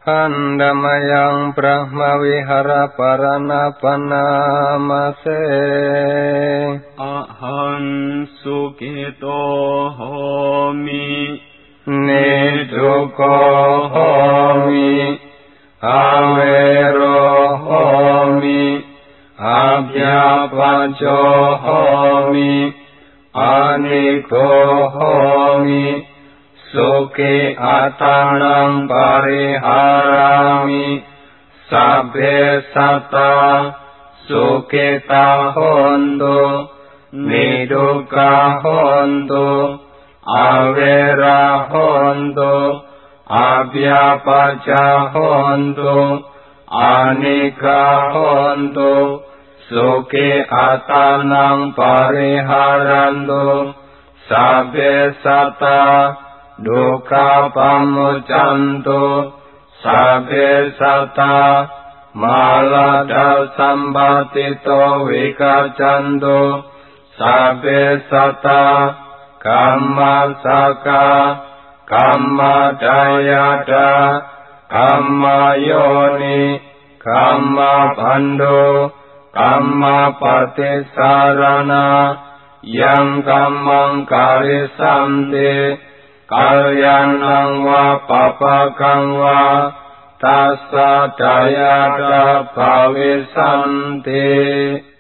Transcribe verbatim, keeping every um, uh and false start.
ขันธมยังพระมวิหารปรณปนามาเสอะหันสุขิโตโหมินิทุกโขโหมิอาเวโรโหมิอาภยาปัจโจโหมิอานิโกโหมิสุขิอัตตานังปริหารามิสัพเพสัตตาสุขิตาโหนตุนิทุกขาโหนตุอาเวราโหนตุอาภยาปัจจาโหนตุอานิกขาโหนตุสุขิอัตตานังปริหารันตุสัพเพสัตตาดุขาปัมมุจจันตุสัพเพสัตตามาลาดาสัมปติโตวิกัจจันตุสัพเพสัตตากัมมัสสกากัมมัจจายตากัมมโยนิกัมมพันโดกัมมปฏิสารณายังกัมมังกาลิสัมติกัลยาณังวะปะปะกังวะตัสสะจายตาภาวิสันติ